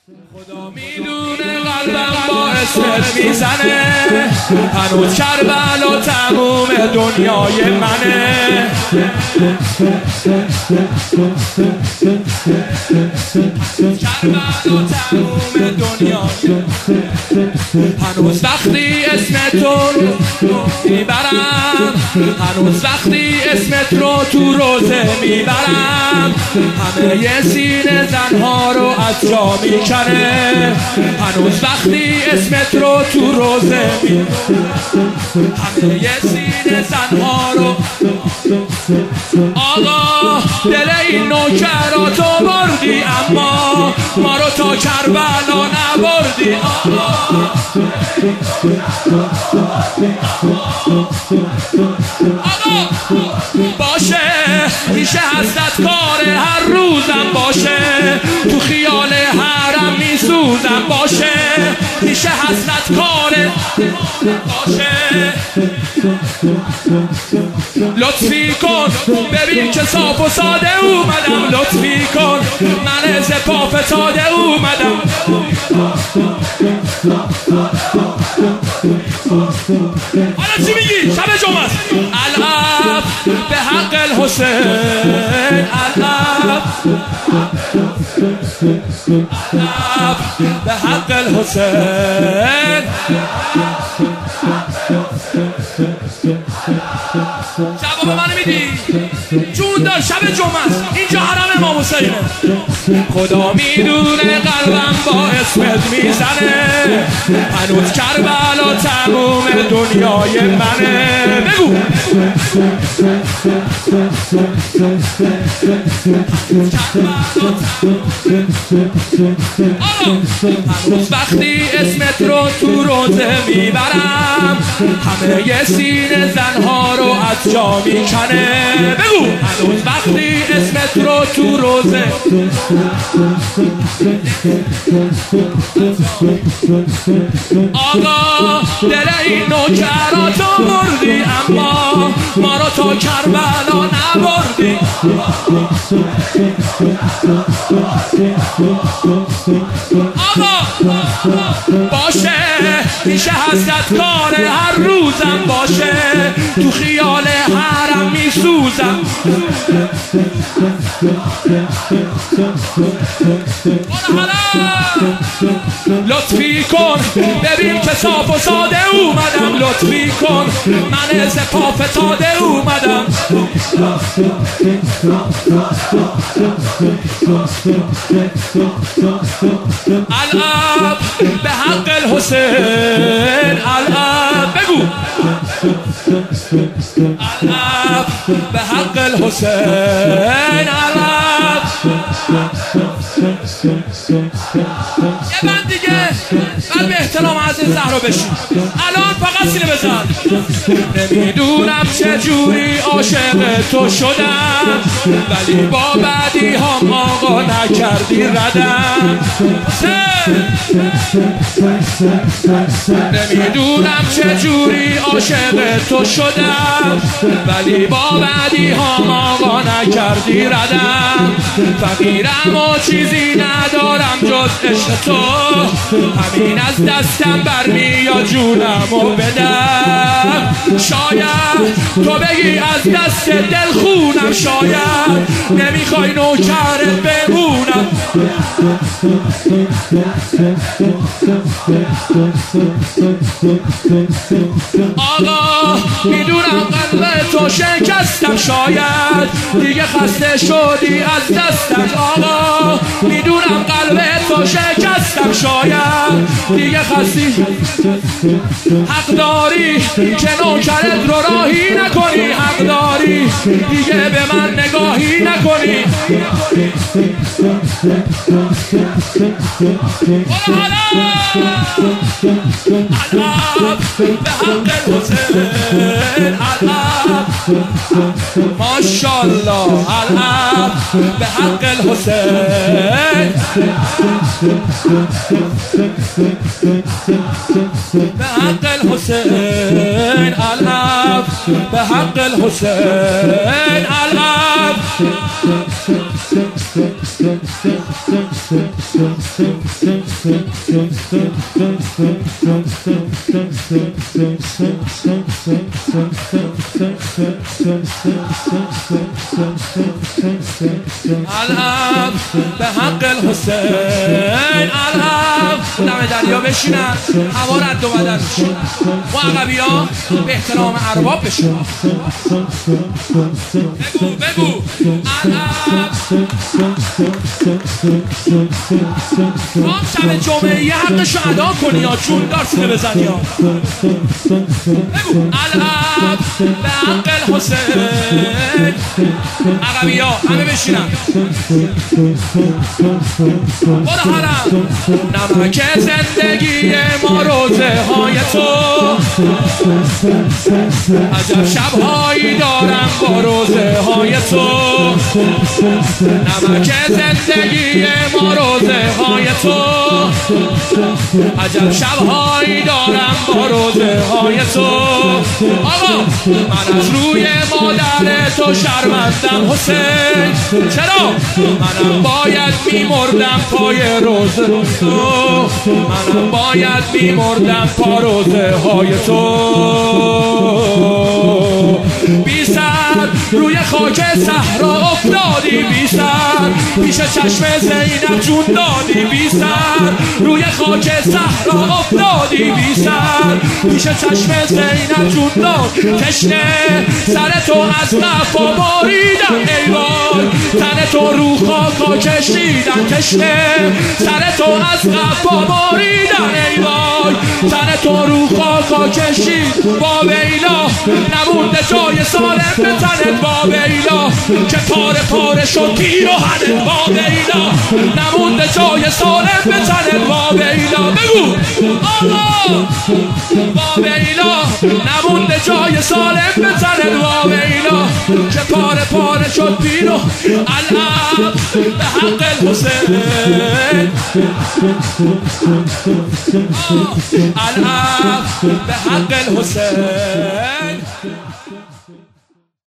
خدا میدونه قلبم با اسمت میزنه، هنوز کربلا تموم دنیای منه. کربلا تموم دنیای، هنوز وقتی اسمت رو میبرم، هنوز وقتی اسمت رو تو روزه میبرم، همه سینه زنها رو از جا میکنه. هنوز وقتی اسمت رو تو روزه میبرم، همه سینه زنها رو. آقا دل این نوکراتو بردی، اما ما رو تا کربلا نبردی. آقا باشه میشه حسرت کار هر روزم، باشه تو خیال حرم میسوزم، باشه میشه حسرت کار باشه. لطفی کن ببین که صاف و ساده اومدم، لطفی کن من از پا فتاده اومدم. حالا چی میگی؟ شب جمعه است. العب به حق الحسین، العب به حق الحسین. جواب منو میدی؟ جون دار شب جمعه است، اینجا حرم امام حسینه. خدا میدونه قلبم با اسمت میزنه، هنوز کربلا تموم دنیای منه. بگو هنوز وقتی اسمت رو تو روزه میبرم، همه سینه زنها رو از جا میکنه. بگو هنوز وقتی اسمت رو تو روزه. آقا دل این نوکراتو بردی، اما ما رو تا کربلا نبردی. آقا باشه میشه حسرت کار هر روزم، باشه تو خیال حرم میسوزم. لطفی کن ببین که صاف و ساده اومدم، لطفی کن من از پا فتاده اومدم. العب به حق الحسین، العب. بگو العب به حق الحسین، العب. یه بند دیگه قلب احترام عزیز زهرا بشین. الان فقط سینه بزن. نمیدونم چجوری عاشق تو شدم، ولی با بعدی هم آقا نکردی ردم. نمیدونم چجوری عاشق تو شدم، ولی با بعدی هم آقا نکردی ردم. فقیرم و چیزی ندارم جز عشق تو، همین از دستم برمیاد جونمو بدم. شاید تو بگی از دست دل خونم، شاید نمیخوای نوکرت بمونم. آقا میدونم قلب تو شکستم، شاید دیگه خسته شدی از دستم. آقا میدونم قلب تو شکستم، شاید دیگه خستی. حق داری که نوکرت رو راهی نکنی، حق داری دیگه به من نگاهی نکنی. العب به حق الحسین، العب ماشاءالله. العب به حق الحسین، به حق الحسین، العب به حق الحسین العب العب به حق الحسین العب دم دریا بشینن هوا رد و بدل بشینن و عقبی ها به احترام ارباب بشینن بگو العب ما شب جمعه یه حقشو ادا کنی یا چون دارسونه بزنی ها بگو العب به حق الحسین عقبی ها همه بشینن برو حرم نمک زندگی ما روزه های تو عجب شبهایی دارم با روزه های تو نمک زندگی ما روزه های تو عجب شبهایی دارم با روزه های تو آقا من از روی مادر تو شرمندم حسین چرا منم باید میمردم پای روزه تو منم باید میمردم پا روزه های تو بی سر روی خاک صحرا افتادی بی سر پیش چشم زینب جون دادی بی سر روی خاک صحرا افتادی بی سر پیش چشم زینب جون داد تشنه سر تو از قفا باریدم ای وای تن تو رو خاکا کشیدن تشنه سر تو از قفا باریدن ای وای تن تو رو خاکا کشید با ویلا نمونده جای سالم به تنت با ویلا که پاره پاره شد پیراهنت با ویلا نمونده جای سالم به تنت با ویلا بگو آقا با ویلا نمونده جای سالم به تنت با ویلا که پاره پاره شد پیراهن العب به حق الحسین العب به حق الحسین